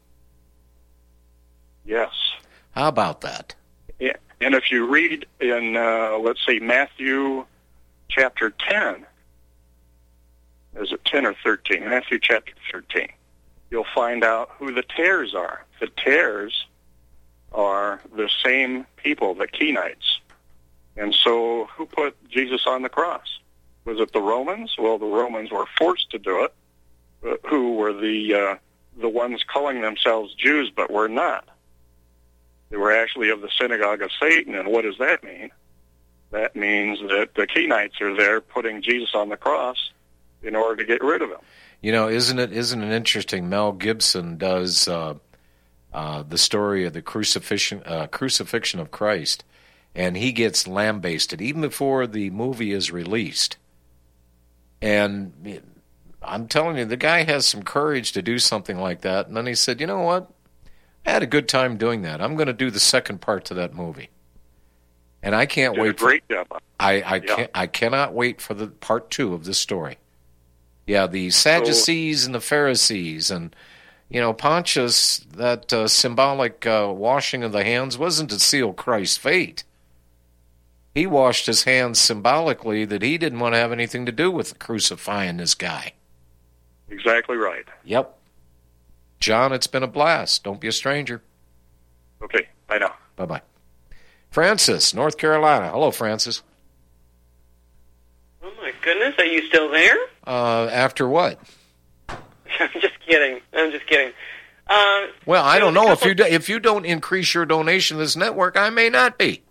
Yes. How about that? Yeah. And if you read in, uh, let's say, Matthew chapter ten, is it ten or thirteen? Matthew chapter thirteen. You'll find out who the tares are. The tares are the same people, the Kenites. And so who put Jesus on the cross? Was it the Romans? Well, the Romans were forced to do it. But who were the uh, the ones calling themselves Jews but were not? They were actually of the synagogue of Satan. And what does that mean? That means that the Kenites are there putting Jesus on the cross in order to get rid of him. You know, isn't it isn't it interesting? Mel Gibson does uh, uh, the story of the crucifixion uh, crucifixion of Christ, and he gets lambasted even before the movie is released. And I'm telling you, the guy has some courage to do something like that. And then he said, "You know what? I had a good time doing that. I'm going to do the second part to that movie." And I can't Did wait. A great for, job. I I, yeah. can't, I cannot wait for the part two of this story. Yeah, the Sadducees and the Pharisees, and you know, Pontius, that uh, symbolic uh, washing of the hands wasn't to seal Christ's fate. He washed his hands symbolically that he didn't want to have anything to do with crucifying this guy. Exactly right. Yep. John, it's been a blast. Don't be a stranger. Okay, bye now. Bye-bye. Francis, North Carolina. Hello, Francis. Oh, my goodness. Are you still there? Uh, after what? I'm just kidding. I'm just kidding. Uh, well, I don't know. couple... If you do, if you don't increase your donation to this network, I may not be.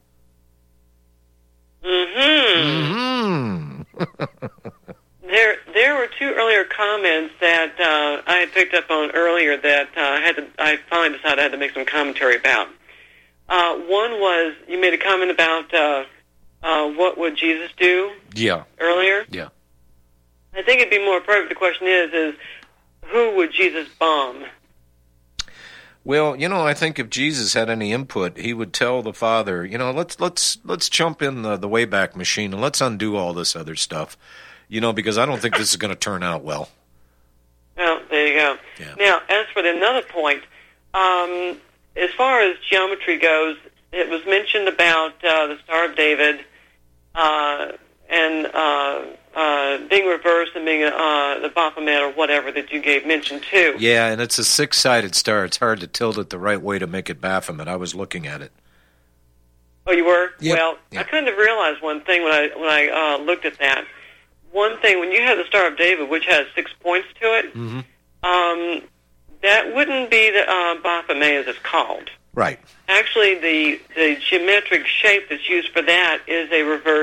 Mm-hmm. Mm-hmm. there, there were two earlier comments that uh, I had picked up on earlier that uh, I had to. I finally decided I had to make some commentary about. Uh, one was you made a comment about uh, uh, what would Jesus do? Yeah. Earlier. Yeah. I think it'd be more appropriate. The question is, is who would Jesus bomb? Well, you know, I think if Jesus had any input, he would tell the Father, you know, let's let's let's jump in the, the Wayback Machine and let's undo all this other stuff, you know, because I don't think this is going to turn out well. Well, there you go. Yeah. Now, as for the another point, um, as far as geometry goes, it was mentioned about uh, the Star of David uh, and uh, uh, being reversed and being uh, the Baphomet or whatever that you gave mention to. Yeah, and it's a six-sided star. It's hard to tilt it the right way to make it Baphomet. I was looking at it. Oh, you were? Yep. Well, Yep. I kind of realized one thing when I when I uh, looked at that. One thing, when you have the Star of David, which has six points to it, Mm-hmm. um, that wouldn't be the uh, Baphomet as it's called. Right. Actually, the, the geometric shape that's used for that is a reverse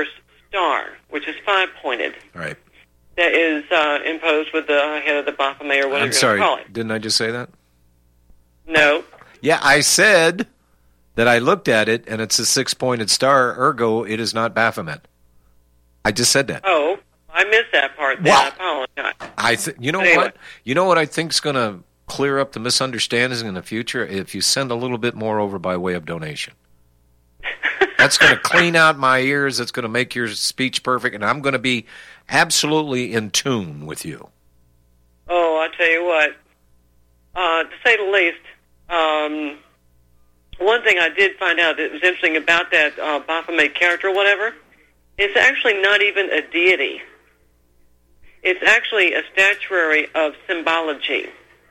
star, which is five-pointed, Right. that is uh, imposed with the head of the Baphomet, or whatever I'm you sorry. call it. Didn't I just say that? No. Yeah, I said that I looked at it, and it's a six-pointed star, ergo it is not Baphomet. I just said that. Oh, I missed that part there. I apologize. I th- you know Anyway. what? You know what I think's going to clear up the misunderstandings in the future? If you send a little bit more over by way of donation. That's going to clean out my ears. That's going to make your speech perfect, and I'm going to be absolutely in tune with you. Oh, I tell you what. Uh, to say the least, um, one thing I did find out that was interesting about that uh, Baphomet character or whatever, it's actually not even a deity. It's actually a statuary of symbology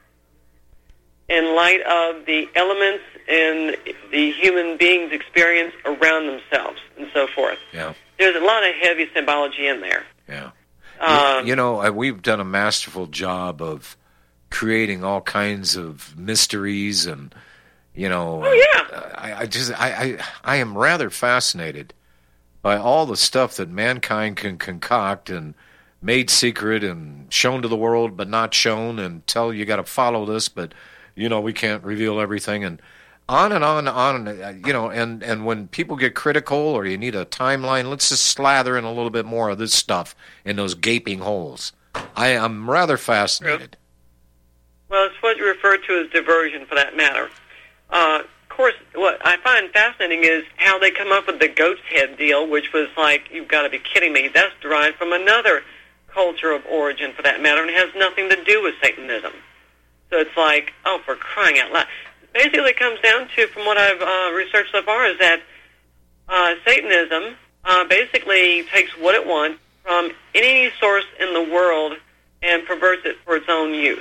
in light of the elements and the human beings' experience around themselves and so forth. Yeah. There's a lot of heavy symbology in there. Yeah. Um, you, you know, I- we've done a masterful job of creating all kinds of mysteries, and you know, oh yeah. I, I just I, I I am rather fascinated by all the stuff that mankind can concoct and made secret and shown to the world but not shown, and tell you got to follow this, but you know we can't reveal everything, and on and on and on. uh, You know, and and when people get critical or you need a timeline, let's just slather in a little bit more of this stuff in those gaping holes. I am rather fascinated. Well, it's what you refer to as diversion, for that matter. Uh, of course, what I find fascinating is how they come up with the goat's head deal, which was like, you've got to be kidding me. That's derived from another culture of origin, for that matter, and it has nothing to do with Satanism. So it's like, oh, for crying out loud. Basically, it comes down to, from what I've uh, researched so far, is that uh, Satanism uh, basically takes what it wants from any source in the world and perverts it for its own use.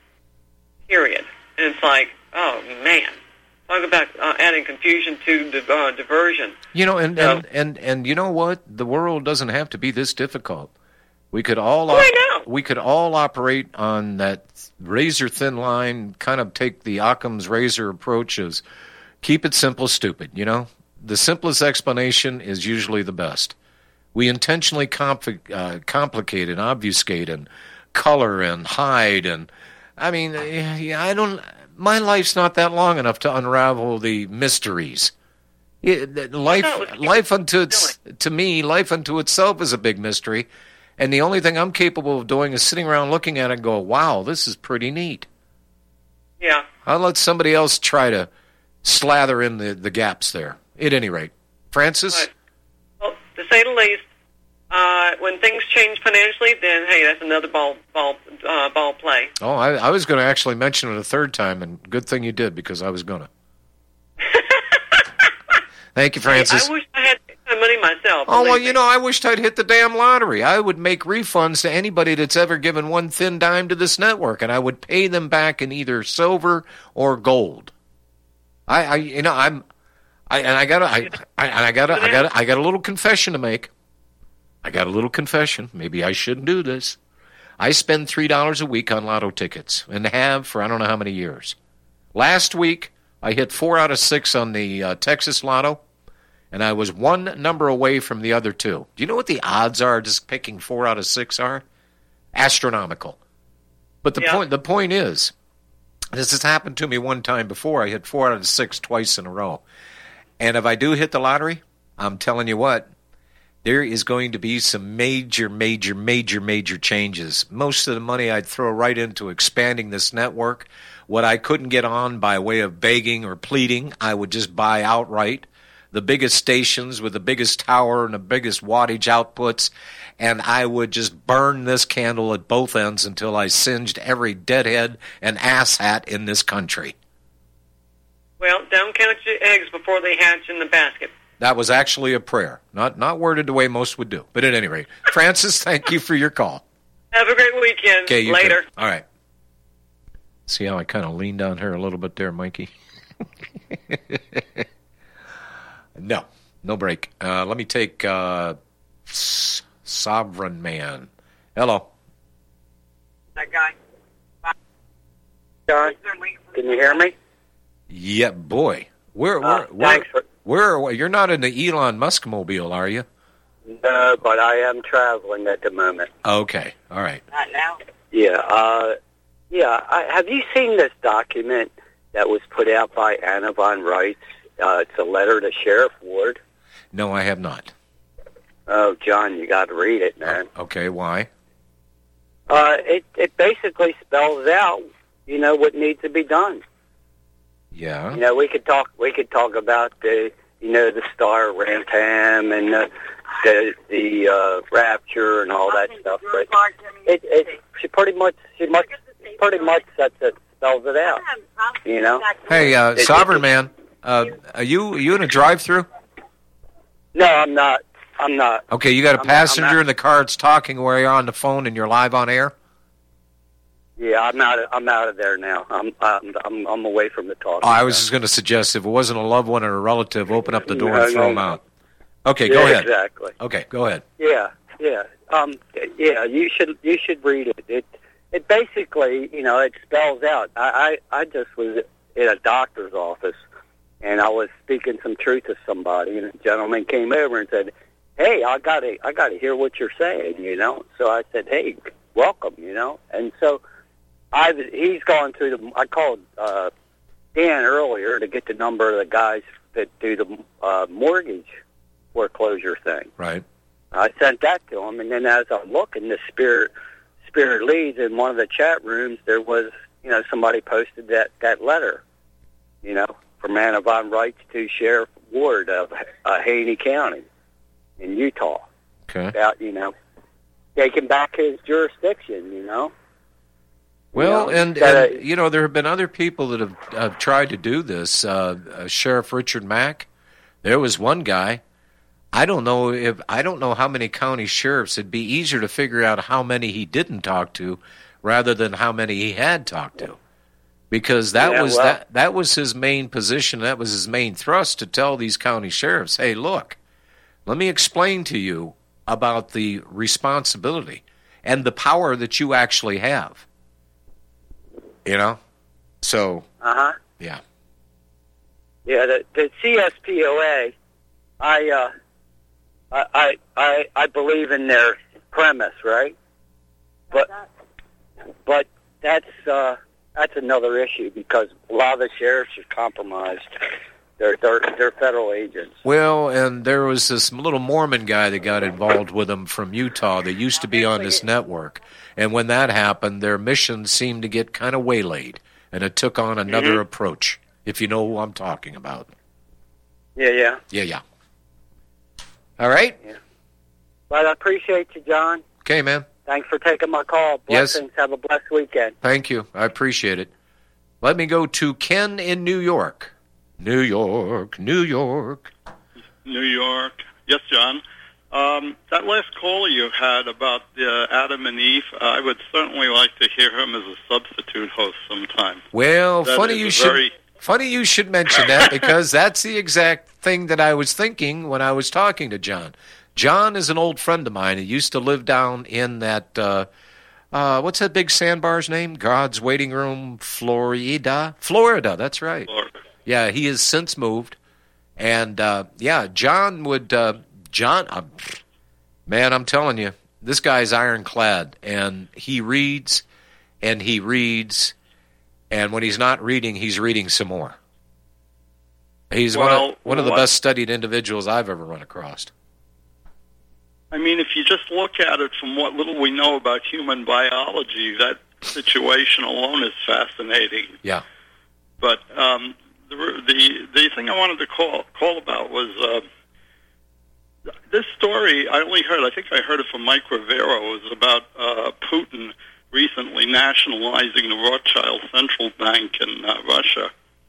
Period. And it's like, oh, man. Talk about uh, adding confusion to div- uh, diversion. You know, and, So- and, and, and you know what? The world doesn't have to be this difficult. We could all Oh, I know. we could all operate on that razor thin line, kind of take the Occam's razor approach as keep it simple, stupid, you know? The simplest explanation is usually the best. We intentionally compl- uh, complicate and obfuscate and color and hide, and I mean, eh, I don't my life's not that long enough to unravel the mysteries. It, life life unto its, to me, life unto itself is a big mystery. And the only thing I'm capable of doing is sitting around looking at it and go, wow, this is pretty neat. Yeah. I'll let somebody else try to slather in the, the gaps there. At any rate. Francis? Right. Well, to say the least, uh, when things change financially, then, hey, that's another ball ball uh, ball play. Oh, I, I was going to actually mention it a third time, and good thing you did, because I was going to. Thank you, Francis. Hey, I wish I had that kind of money myself. Oh, well, believe you me. know, I wished I'd hit the damn lottery. I would make refunds to anybody that's ever given one thin dime to this network, and I would pay them back in either silver or gold. I, I you know, I'm, I and I got a, I, I, and I got a, I got a, I got a little confession to make. I got a little confession. Maybe I shouldn't do this. I spend three dollars a week on lotto tickets, and have for I don't know how many years. Last week, I hit four out of six on the uh, Texas Lotto, and I was one number away from the other two. Do you know what the odds are just picking four out of six are? Astronomical. But the Yeah. point the point is, this has happened to me one time before. I hit four out of six twice in a row. And if I do hit the lottery, I'm telling you what, there is going to be some major, major, major, major changes. Most of the money I'd throw right into expanding this network. What I couldn't get on by way of begging or pleading, I would just buy outright. The biggest stations with the biggest tower and the biggest wattage outputs, and I would just burn this candle at both ends until I singed every deadhead and asshat in this country. Well, don't count your eggs before they hatch in the basket. That was actually a prayer, not not worded the way most would do. But at any rate, Francis, thank you for your call. Have a great weekend. Okay, you Later. too. All right. See how I kind of leaned on her a little bit there, Mikey? No, no break. Uh, let me take uh, S- Sovereign Man. Hello. That guy. John, can you hear me? Yeah, boy. Where, where, Uh, where, thanks for- where, where, you're not in the Elon Musk mobile, are you? No, but I am traveling at the moment. Okay, all right. Not now. Yeah, uh, yeah. I, have you seen this document that was put out by Anna von Reitz? Uh, it's a letter to Sheriff Ward. No, I have not. Oh, John, you got to read it, man. Okay, why? Uh, it it basically spells out, you know, what needs to be done. Yeah. You know, we could talk. We could talk about the, you know, the Star Rantam and the the, the uh, Rapture and all that stuff. But it it she pretty much she much pretty much sets it spells it out. You know. Hey, uh, It- Sovereign it- Man, uh, are you are you in a drive-through? No, I'm not. I'm not. Okay, you got a I'm- passenger I'm not- in the car that's talking where you're on the phone and you're live on air? Yeah, I'm out. Of, I'm out of there now. I'm I'm I'm, I'm away from the talk. Oh, I was just going to suggest if it wasn't a loved one or a relative, open up the door No, and throw no, them no. out. Okay, Yeah, go ahead. Exactly. Okay, go ahead. Yeah, yeah, um, yeah. You should you should read it. It it basically, you know, it spells out. I I, I just was in a doctor's office, and I was speaking some truth to somebody, and a gentleman came over and said, "Hey, I got to I got to hear what you're saying," you know. So I said, "Hey, welcome," you know, and so. I he's gone through the. I called uh, Dan earlier to get the number of the guys that do the uh, mortgage foreclosure thing. Right. I sent that to him, and then as I'm looking, the Spirit Spirit leads in one of the chat rooms. There was, you know, somebody posted that that letter, you know, from Anna von Reitz to Sheriff Ward of uh, Haney County in Utah. Okay. About, you know, taking back his jurisdiction, you know. Well, know, and, that, and you know, there have been other people that have, have tried to do this. Uh, uh, Sheriff Richard Mack, there was one guy. I don't know if I don't know how many county sheriffs. It'd be easier to figure out how many he didn't talk to, rather than how many he had talked to, because that Yeah, was well- that that was his main position. That was his main thrust, to tell these county sheriffs, "Hey, look, let me explain to you about the responsibility and the power that you actually have." You know, so Uh huh. yeah. Yeah, the, the C S P O A, I, uh, I, I, I, I believe in their premise, right? But, but that's uh, that's another issue, because a lot of the sheriffs are compromised. They're they're they're federal agents. Well, and there was this little Mormon guy that got involved with them from Utah that used to be on this network. And when that happened, their mission seemed to get kind of waylaid, and it took on another Mhm. approach, if you know who I'm talking about. Yeah, yeah. Yeah, yeah. All right? But I appreciate you, John. Okay, man. Thanks for taking my call. Yes. Blessings. Have a blessed weekend. Thank you. I appreciate it. Let me go to Ken in New York. New York, New York. New York. Yes, John. Um, that last caller you had about uh, Adam and Eve, uh, I would certainly like to hear him as a substitute host sometime. Well, That funny is you a should very- funny you should mention that, because that's the exact thing that I was thinking when I was talking to John. John is an old friend of mine. He used to live down in that uh, uh, what's that big sandbar's name? God's Waiting Room, Florida. Florida, that's right. Florida. Yeah, he has since moved, and uh, yeah, John would. Uh, John, uh, man, I'm telling you, this guy's ironclad, and he reads, and he reads, and when he's not reading, he's reading some more. He's one Well, of one of the what- best studied individuals I've ever run across. I mean, if you just look at it from what little we know about human biology, that situation alone is fascinating. Yeah. But um, the, the the thing I wanted to call call about was uh, this story. I only heard. I think I heard it from Mike Rivera. It was about uh, Putin recently nationalizing the Rothschild Central Bank in uh, Russia.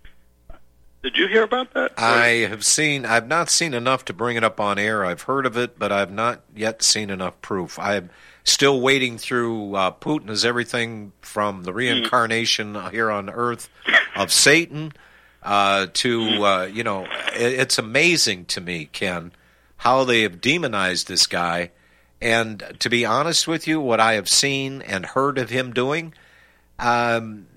Did you hear about that? I have seen. I've not seen enough to bring it up on air. I've heard of it, but I've not yet seen enough proof. I'm still wading through. Uh, Putin is everything from the reincarnation here on Earth of Satan uh, to uh, you know. It, it's amazing to me, Ken, how they have demonized this guy. And to be honest with you, what I have seen and heard of him doing. Um,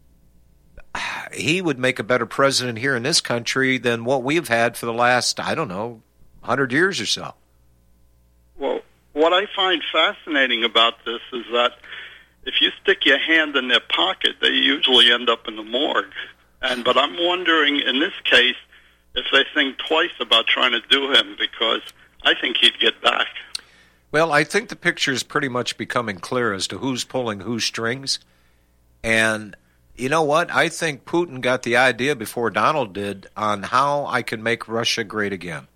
he would make a better president here in this country than what we've had for the last, I don't know, one hundred years or so. what I find fascinating about this is that if you stick your hand in their pocket, they usually end up in the morgue. And but I'm wondering, in this case, if they think twice about trying to do him, because I think he'd get back. Well, I think the picture is pretty much becoming clear as to who's pulling whose strings. And you know what? I think Putin got the idea before Donald did on how I can make Russia great again.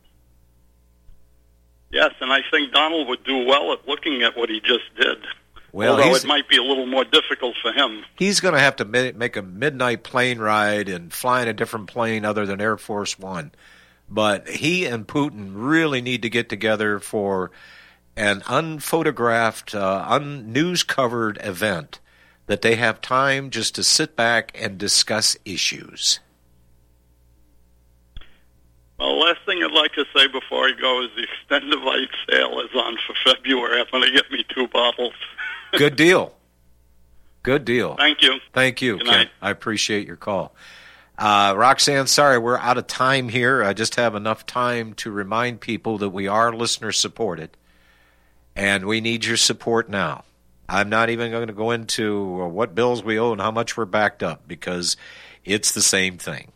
Yes, and I think Donald would do well at looking at what he just did. Well, although he's- it might be a little more difficult for him. He's going to have to mi- make a midnight plane ride and fly in a different plane other than Air Force One. But he and Putin really need to get together for an unphotographed, uh, un-news-covered event that they have time just to sit back and discuss issues. Well, the last thing I'd like to say before I go is the extended light sale is on for February. I'm going to get me two bottles. Good deal. Good deal. Thank you. Thank you, Good Ken. night. I appreciate your call. Uh, Roxanne, sorry, we're out of time here. I just have enough time to remind people that we are listener-supported, and we need your support now. I'm not even going to go into uh, what bills we owe and how much we're backed up, because it's the same thing.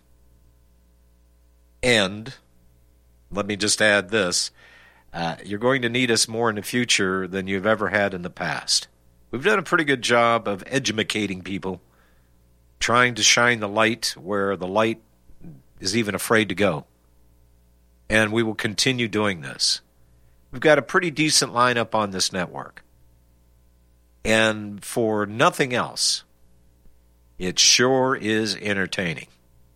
And let me just add this. Uh, you're going to need us more in the future than you've ever had in the past. We've done a pretty good job of educating people, trying to shine the light where the light is even afraid to go. And we will continue doing this. We've got a pretty decent lineup on this network. And for nothing else, it sure is entertaining.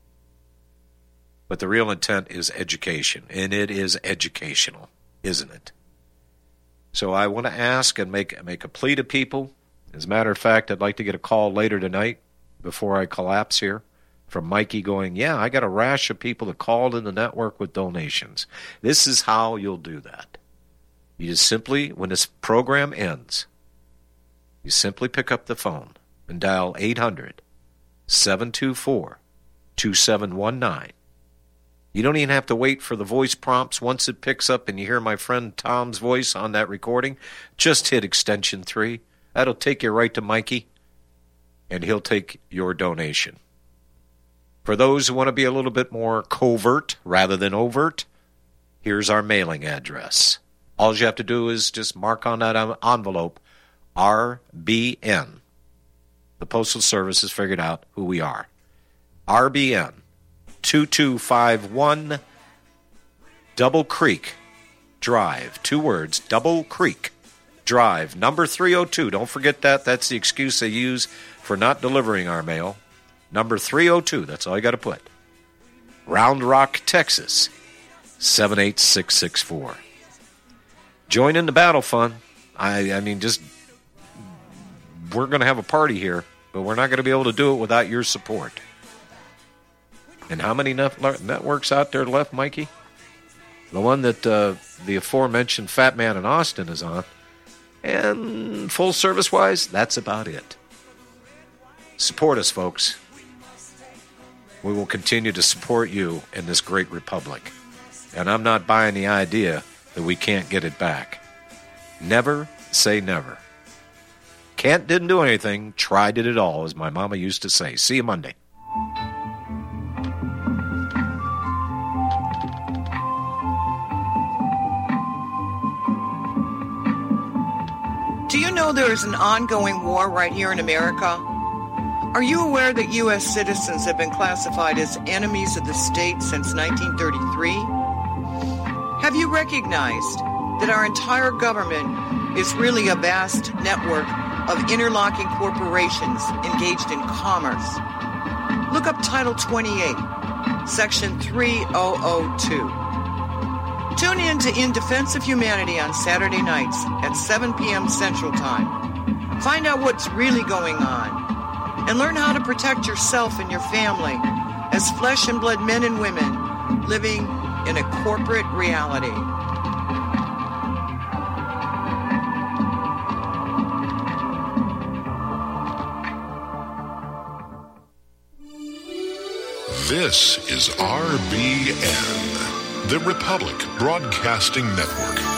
But the real intent is education, and it is educational, isn't it? So I want to ask and make make a plea to people. As a matter of fact, I'd like to get a call later tonight before I collapse here from Mikey going, yeah, I got a rash of people that called in the network with donations. This is how you'll do that. You just simply, when this program ends, you simply pick up the phone and dial eight hundred, seven two four, two seven one nine. You don't even have to wait for the voice prompts. Once it picks up and you hear my friend Tom's voice on that recording, just hit extension three. That'll take you right to Mikey, and he'll take your donation. For those who want to be a little bit more covert rather than overt, here's our mailing address. All you have to do is just mark on that envelope R B N. The Postal Service has figured out who we are. R B N. two two five one Double Creek Drive. Two words, Double Creek Drive. Number three oh two. Don't forget that. That's the excuse they use for not delivering our mail. Number three oh two. That's all you got to put. Round Rock, Texas, seven eight six six four. Join in the battle fun. I, I mean, just, we're going to have a party here, but we're not going to be able to do it without your support. And how many net- networks out there left, Mikey? The one that uh, the aforementioned Fat Man in Austin is on. And full service-wise, that's about it. Support us, folks. We will continue to support you in this great republic. And I'm not buying the idea that we can't get it back. Never say never. Can't didn't do anything, tried did it all, as my mama used to say. See you Monday. Do you know there is an ongoing war right here in America? Are you aware that U S citizens have been classified as enemies of the state since nineteen thirty-three? Have you recognized that our entire government is really a vast network of interlocking corporations engaged in commerce? Look up Title twenty-eight, Section three thousand two. Tune in to In Defense of Humanity on Saturday nights at seven p.m. Central Time. Find out what's really going on and learn how to protect yourself and your family as flesh and blood men and women living in a corporate reality. This is R B N, the Republic Broadcasting Network.